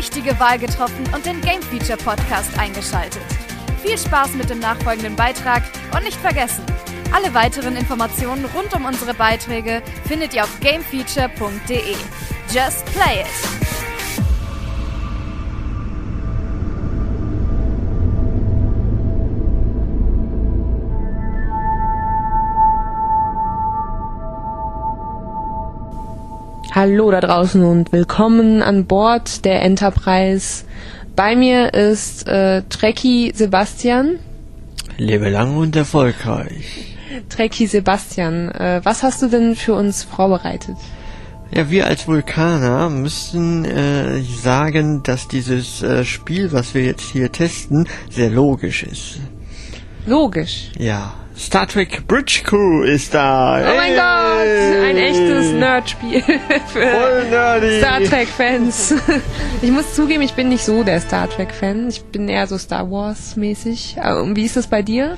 richtige Wahl getroffen und den Game Feature Podcast eingeschaltet. Viel Spaß mit dem nachfolgenden Beitrag und nicht vergessen, alle weiteren Informationen rund um unsere Beiträge findet ihr auf gamefeature.de. Just play it! Hallo da draußen und willkommen an Bord der Enterprise. Bei mir ist Trekkie Sebastian. Lebe lang und erfolgreich. Trekkie Sebastian, was hast du denn für uns vorbereitet? Ja, wir als Vulkaner müssen sagen, dass dieses Spiel, was wir jetzt hier testen, sehr logisch ist. Logisch? Ja. Star Trek Bridge Crew ist da. Oh mein Gott, ein echtes Nerdspiel für Star Trek-Fans. Ich muss zugeben, ich bin nicht so der Star Trek-Fan. Ich bin eher so Star Wars-mäßig. Und wie ist das bei dir?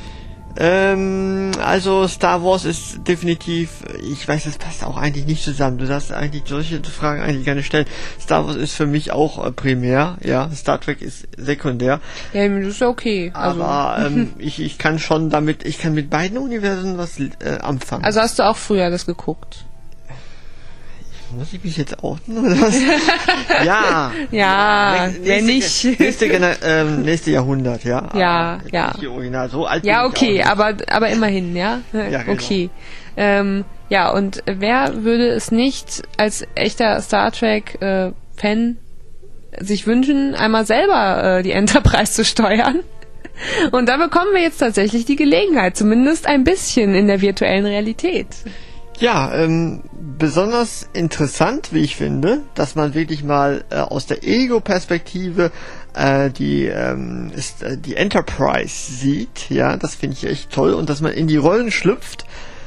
Also Star Wars ist definitiv, ich weiß, das passt auch eigentlich nicht zusammen. Du darfst eigentlich solche Fragen eigentlich gar nicht stellen. Star Wars ist für mich auch primär, ja. Star Trek ist sekundär. Ja, das ist okay. Aber ich kann schon damit, ich kann mit beiden Universen was anfangen. Also hast du auch früher das geguckt? Muss ich mich jetzt outen oder was? Ja. Ja, wenn nicht. Nächste Jahrhundert, ja. Ja, aber ja. Nicht die Original, so alt ja, bin okay, ich auch nicht. aber immerhin, ja. Ja, genau. Okay. Ja, und wer würde es nicht als echter Star Trek Fan sich wünschen, einmal selber die Enterprise zu steuern? Und da bekommen wir jetzt tatsächlich die Gelegenheit, zumindest ein bisschen in der virtuellen Realität. Ja, besonders interessant, wie ich finde, dass man wirklich mal aus der Ego-Perspektive die Enterprise sieht. Ja, das finde ich echt toll. Und dass man in die Rollen schlüpft,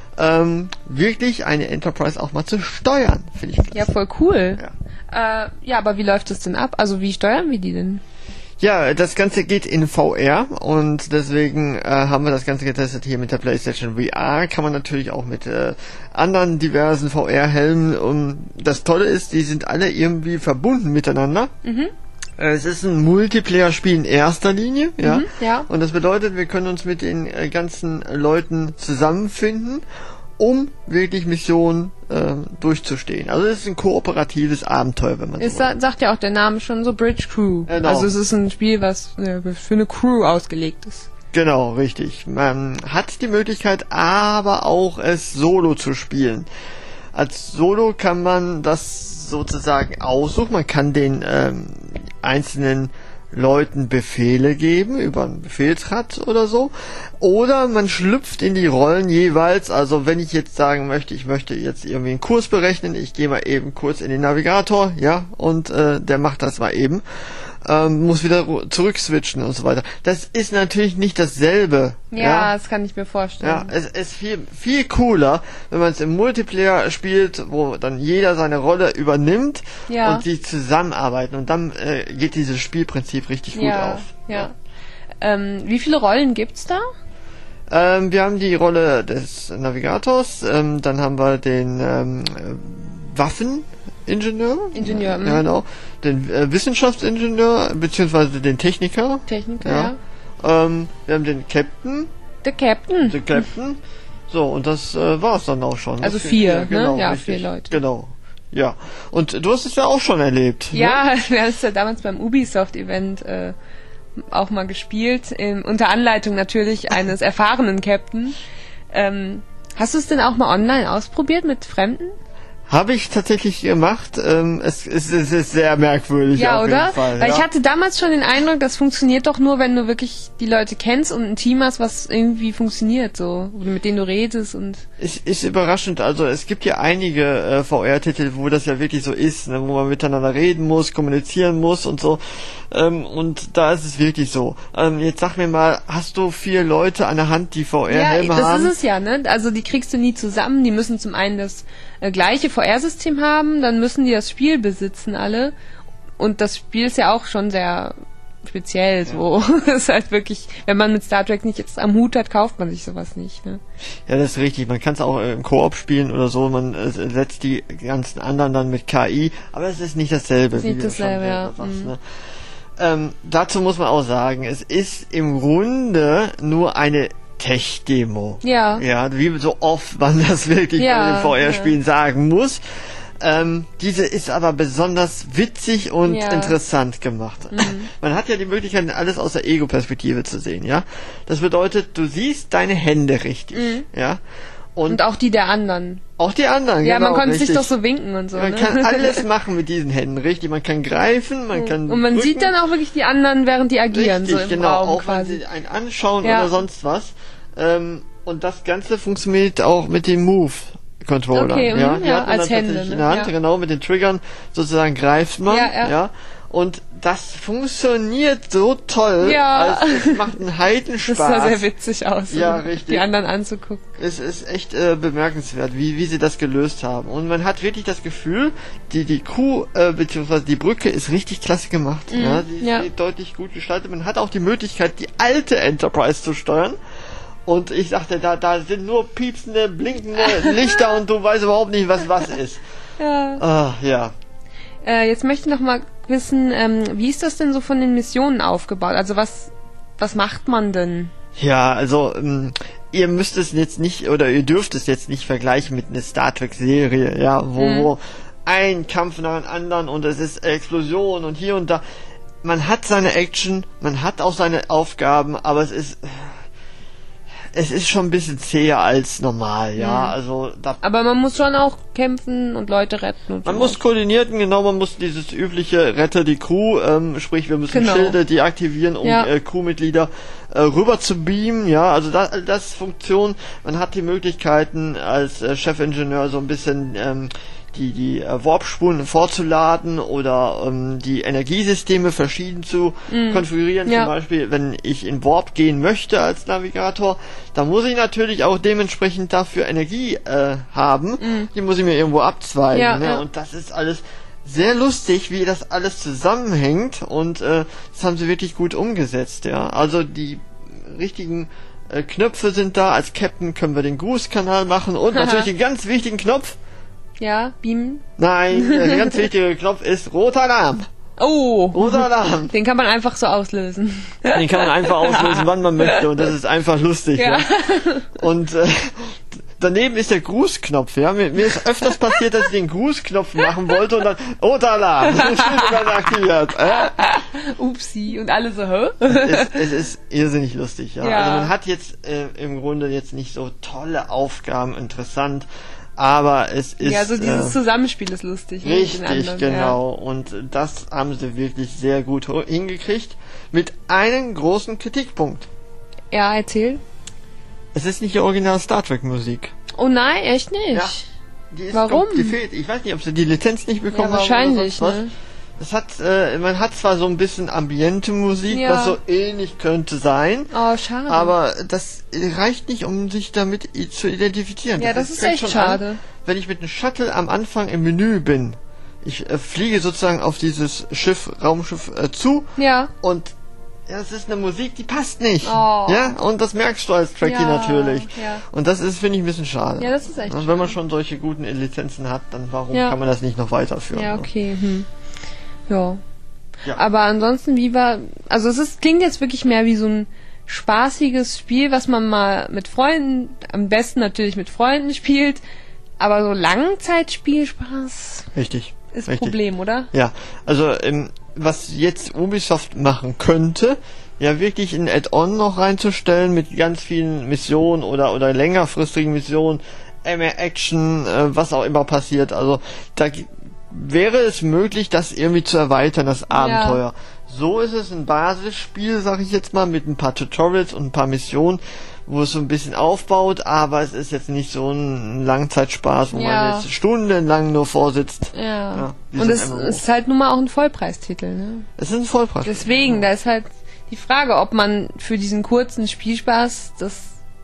wirklich eine Enterprise auch mal zu steuern, finde ich klasse. Ja, voll cool. Ja. Ja, aber wie läuft es denn ab? Also wie steuern wir die denn? Ja, das Ganze geht in VR und deswegen haben wir das Ganze getestet hier mit der PlayStation VR. Kann man natürlich auch mit anderen diversen VR-Helmen. Und das Tolle ist, die sind alle irgendwie verbunden miteinander. Mhm. Es ist ein Multiplayer-Spiel in erster Linie, ja. Ja. Und das bedeutet, wir können uns mit den ganzen Leuten zusammenfinden, um wirklich Missionen durchzustehen. Also es ist ein kooperatives Abenteuer, wenn man so will. Sagt ja auch der Name schon so, Bridge Crew. Genau. Also es ist ein Spiel, was für eine Crew ausgelegt ist. Genau, richtig. Man hat die Möglichkeit, aber auch es solo zu spielen. Als Solo kann man das sozusagen aussuchen. Man kann den einzelnen Leuten Befehle geben, über ein Befehlsrad oder so. Oder man schlüpft in die Rollen jeweils. Also wenn ich jetzt sagen möchte, ich möchte jetzt irgendwie einen Kurs berechnen, ich gehe mal eben kurz in den Navigator, ja, und der macht das mal eben. Muss wieder zurückswitchen und so weiter. Das ist natürlich nicht dasselbe. Ja, das kann ich mir vorstellen. Ja, es ist viel cooler, wenn man es im Multiplayer spielt, wo dann jeder seine Rolle übernimmt und die zusammenarbeiten. Und dann geht dieses Spielprinzip richtig gut auf. Ja. Wie viele Rollen gibt's da? Wir haben die Rolle des Navigators, dann haben wir den Waffeningenieur. Ja, genau. Den Wissenschaftsingenieur, beziehungsweise den Techniker. Ja. Wir haben den Captain. The Captain. The Captain. So, und das war's dann auch schon. Also 4, genau, ne? Ja, richtig. 4 Leute. Genau. Ja. Und du hast es ja auch schon erlebt. Ja, ne? wir haben es ja damals beim Ubisoft-Event auch mal gespielt, unter Anleitung natürlich eines erfahrenen Captain. Hast du es denn auch mal online ausprobiert mit Fremden? Habe ich tatsächlich gemacht. Es ist sehr merkwürdig. Ja, auf oder? jeden Fall, weil ich hatte damals schon den Eindruck, das funktioniert doch nur, wenn du wirklich die Leute kennst und ein Team hast, was irgendwie funktioniert, so, mit denen du redest und... Ist überraschend. Also es gibt ja einige VR-Titel, wo das ja wirklich so ist, ne, wo man miteinander reden muss, kommunizieren muss und so. Und da ist es wirklich so. Jetzt sag mir mal, hast du 4 Leute an der Hand, die VR-Helme haben? Ja, das ist es ja, ne? Also die kriegst du nie zusammen. Die müssen zum einen das gleiche VR-System haben, dann müssen die das Spiel besitzen alle. Und das Spiel ist ja auch schon sehr speziell so. Das ist halt wirklich, wenn man mit Star Trek nicht jetzt am Hut hat, kauft man sich sowas nicht. Ne? Ja, das ist richtig. Man kann es auch im Koop spielen oder so. Man setzt die ganzen anderen dann mit KI, aber es ist nicht dasselbe. Nicht dasselbe, ja. Dazu muss man auch sagen, es ist im Grunde nur eine Tech-Demo. Ja. Ja, wie so oft man das wirklich bei den VR-Spielen sagen muss. Diese ist aber besonders witzig und interessant gemacht. Man hat ja die Möglichkeit, alles aus der Ego-Perspektive zu sehen, ja. Das bedeutet, du siehst deine Hände richtig, ja. Und auch die der anderen. Auch die anderen, ja. Ja, genau, man konnte richtig. sich doch so winken und so. Man kann alles machen mit diesen Händen, richtig. Man kann greifen, man kann und man drücken. Sieht dann auch wirklich die anderen, während die agieren, richtig, so im genau, Raum auch quasi. wenn sie einen anschauen oder sonst was. Und das Ganze funktioniert auch mit dem Move-Controller. Okay, ja, ja, als Hände. In der Hand, genau, mit den Triggern sozusagen greift man. Ja. Und das funktioniert so toll, Ja. als es macht einen Heidenspaß. Das sah sehr witzig aus, ja, richtig. Die anderen anzugucken. Es ist echt bemerkenswert, wie sie das gelöst haben. Und man hat wirklich das Gefühl, die Crew, beziehungsweise die Brücke ist richtig klasse gemacht. Ja, sie ist deutlich gut gestaltet. Man hat auch die Möglichkeit, die alte Enterprise zu steuern. Und ich sagte, da sind nur piepsende, blinkende Lichter und du weißt überhaupt nicht, was ist. Ja. Ja. Jetzt möchte ich noch mal wissen, wie ist das denn so von den Missionen aufgebaut? Also was macht man denn? Ja, also ihr müsst es jetzt nicht, oder ihr dürft es jetzt nicht vergleichen mit einer Star Trek Serie, ja, wo ein Kampf nach dem anderen und es ist Explosion und hier und da. Man hat seine Action, man hat auch seine Aufgaben, aber es ist schon ein bisschen zäher als normal, ja. Also aber man muss schon auch kämpfen und Leute retten und so. Man muss koordinieren, genau, man muss dieses übliche Rette die Crew, sprich wir müssen Schilde deaktivieren, um Crewmitglieder rüber zu beamen, ja, also das Funktion, man hat die Möglichkeiten als Chefingenieur so ein bisschen die Warp-Spuren vorzuladen oder die Energiesysteme verschieden zu konfigurieren. Zum Beispiel, wenn ich in Warp gehen möchte als Navigator, dann muss ich natürlich auch dementsprechend dafür Energie haben. Die muss ich mir irgendwo abzweigen. Ne? Und das ist alles sehr lustig, wie das alles zusammenhängt und das haben sie wirklich gut umgesetzt. Ja, also die richtigen Knöpfe sind da. Als Captain können wir den Grußkanal machen und natürlich den ganz wichtigen Knopf. Ja, beamen? Nein, der ganz wichtige Knopf ist roter Alarm. Oh! Roter Alarm. Den kann man einfach so auslösen. Den kann man einfach auslösen, wann man möchte und das ist einfach lustig. Ja. Und daneben ist der Grußknopf. Ja, mir ist öfters passiert, dass ich den Grußknopf machen wollte und dann roter Alarm. Das ist dann aktiviert. Upsi. Und alle so, hä? Es ist irrsinnig lustig. Ja. Also man hat jetzt im Grunde jetzt nicht so tolle Aufgaben, interessant. Aber es ist... Ja, so dieses Zusammenspiel ist lustig. Richtig, mit den anderen, genau. Und das haben sie wirklich sehr gut hingekriegt. Mit einem großen Kritikpunkt. Ja, erzähl. Es ist nicht die originale Star Trek Musik. Oh nein, echt nicht? Ja. Die ist Warum? Die fehlt. Ich weiß nicht, ob sie die Lizenz nicht bekommen haben. Wahrscheinlich, oder sonst was. Das hat, man hat zwar so ein bisschen ambiente Musik, was so ähnlich könnte sein. Oh, schade. Aber das reicht nicht, um sich damit zu identifizieren. Ja, das ist echt schade. Wenn ich mit einem Shuttle am Anfang im Menü bin, ich fliege sozusagen auf dieses Raumschiff zu. Ja. Und es ist eine Musik, die passt nicht. Oh. Ja, und das merkst du als Trekkie natürlich. Ja. Und das ist, finde ich, ein bisschen schade. Ja, das ist echt schade. Wenn man schon solche guten Lizenzen hat, dann warum kann man das nicht noch weiterführen? Ja, okay. Ja. Aber ansonsten, also klingt jetzt wirklich mehr wie so ein spaßiges Spiel, was man mal mit Freunden, am besten natürlich mit Freunden spielt, aber so Langzeitspielspaß Richtig. Ist ein Problem, oder? Ja, also was jetzt Ubisoft machen könnte, ja wirklich ein Add-on noch reinzustellen mit ganz vielen Missionen oder längerfristigen Missionen, mehr Action, was auch immer passiert, also da wäre es möglich, das irgendwie zu erweitern, das Abenteuer. So ist es ein Basisspiel, sag ich jetzt mal, mit ein paar Tutorials und ein paar Missionen, wo es so ein bisschen aufbaut, aber es ist jetzt nicht so ein Langzeitspaß, wo man jetzt stundenlang nur vorsitzt. Ja. Und es ist halt nun mal auch ein Vollpreistitel, ne? Es ist ein Vollpreistitel. Deswegen, da ist halt die Frage, ob man für diesen kurzen Spielspaß das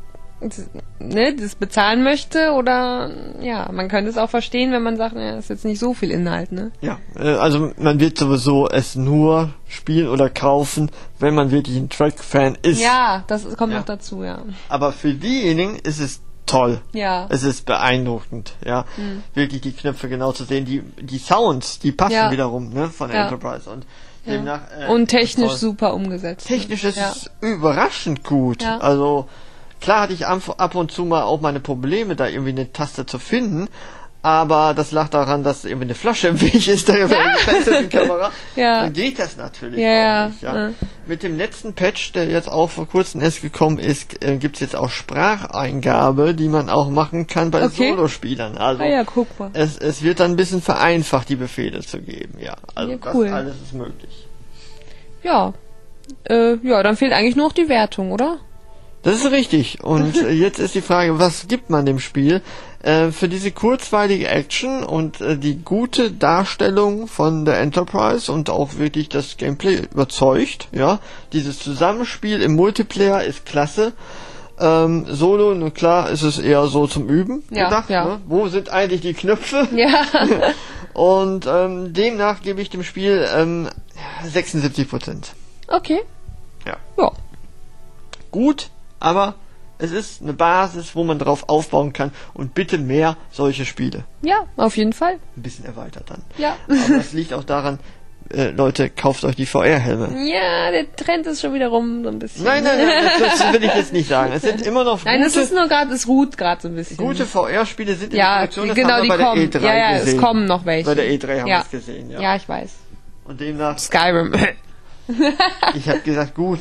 das bezahlen möchte oder ja, man könnte es auch verstehen, wenn man sagt, ja, ist jetzt nicht so viel Inhalt, ne? Ja, also man wird sowieso es nur spielen oder kaufen, wenn man wirklich ein Track-Fan ist. Ja, das kommt noch dazu, ja. Aber für diejenigen ist es toll. Ja. Es ist beeindruckend, ja. Wirklich die Knöpfe genau zu sehen. Die Sounds, die passen wiederum, ne, von der Enterprise. Und demnach, und technisch super umgesetzt. Technisch ist es überraschend gut. Ja. Also, klar hatte ich ab und zu mal auch meine Probleme, da irgendwie eine Taste zu finden. Aber das lag daran, dass irgendwie eine Flasche im Weg ist, da die Kamera. Dann geht das natürlich auch nicht. Ja. Mit dem letzten Patch, der jetzt auch vor kurzem erst gekommen ist, gibt's jetzt auch Spracheingabe, die man auch machen kann bei Solospielern. Also guck mal. es wird dann ein bisschen vereinfacht, die Befehle zu geben. Ja, also cool. das alles ist möglich. Ja. Dann fehlt eigentlich nur noch die Wertung, oder? Das ist richtig. Und jetzt ist die Frage, was gibt man dem Spiel? Für diese kurzweilige Action und die gute Darstellung von der Enterprise und auch wirklich das Gameplay überzeugt, ja. Dieses Zusammenspiel im Multiplayer ist klasse. Solo, na klar, ist es eher so zum Üben gedacht. Ne? Wo sind eigentlich die Knöpfe? Ja. Und demnach gebe ich dem Spiel 76%. Okay. Ja. Ja. Gut, aber es ist eine Basis, wo man drauf aufbauen kann und bitte mehr solche Spiele. Ja, auf jeden Fall. Ein bisschen erweitert dann. Ja. Aber das liegt auch daran, Leute, kauft euch die VR-Helme. Ja, der Trend ist schon wieder rum, so ein bisschen. Nein, das will ich jetzt nicht sagen. Es sind immer noch Nein, es ist nur gerade, es ruht gerade so ein bisschen. Gute VR-Spiele sind in der Produktion, das genau, haben wir bei kommen. der E3 gesehen. Es kommen noch welche. Bei der E3 haben wir es gesehen, Ja, ich weiß. Und demnach... Skyrim. Ich habe gesagt, gut.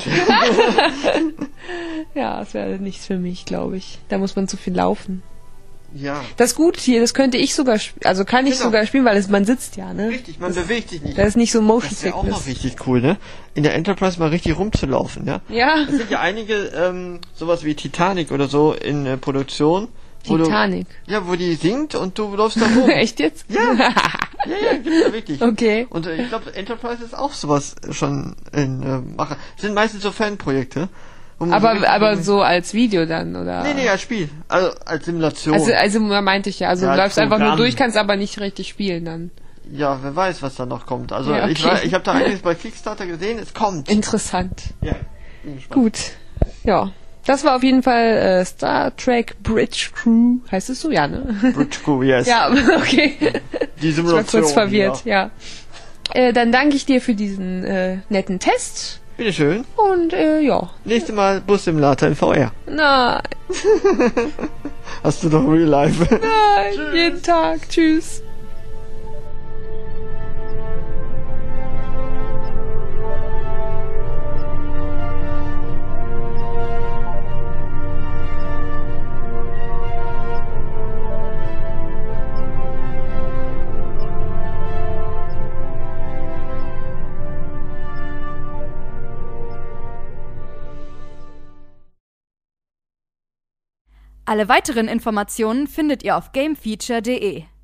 Ja, das wäre nichts für mich, glaube ich. Da muss man zu viel laufen. Ja. Das gut hier, das könnte ich sogar kann ich sogar spielen, weil man sitzt ja, ne? Richtig, man bewegt sich nicht. Das ist nicht so Motion Das wäre auch Sickness. noch richtig cool, ne? In der Enterprise mal richtig rumzulaufen, ja? Ja. Es sind ja einige, sowas wie Titanic oder so in Produktion. Titanic? Wo die singt und du läufst da rum. Echt jetzt? Ja. Ja, gibt's ja wirklich. Okay. Und ich glaube, Enterprise ist auch sowas schon in Mache. Sind meistens so Fanprojekte. Aber so als Video dann, oder? Nee, als Spiel. Also als Simulation. Also meinte ich ja. Also du läufst einfach nur durch, kannst aber nicht richtig spielen dann. Ja, wer weiß, was da noch kommt. Also ja, okay. ich habe da einiges bei Kickstarter gesehen, es kommt. Interessant. Ja. Gut. Ja. Das war auf jeden Fall Star Trek Bridge Crew. Heißt es so? Ja, ne? Bridge Crew, yes. Ja, okay. Die Simulation. Ich war kurz verwirrt, ja. Dann danke ich dir für diesen netten Test. Bitteschön. Und ja. Nächstes Mal Bus-Simulator in VR. Nein. Hast du doch Real Life. Nein, jeden Tag. Tschüss. Alle weiteren Informationen findet ihr auf gamefeature.de.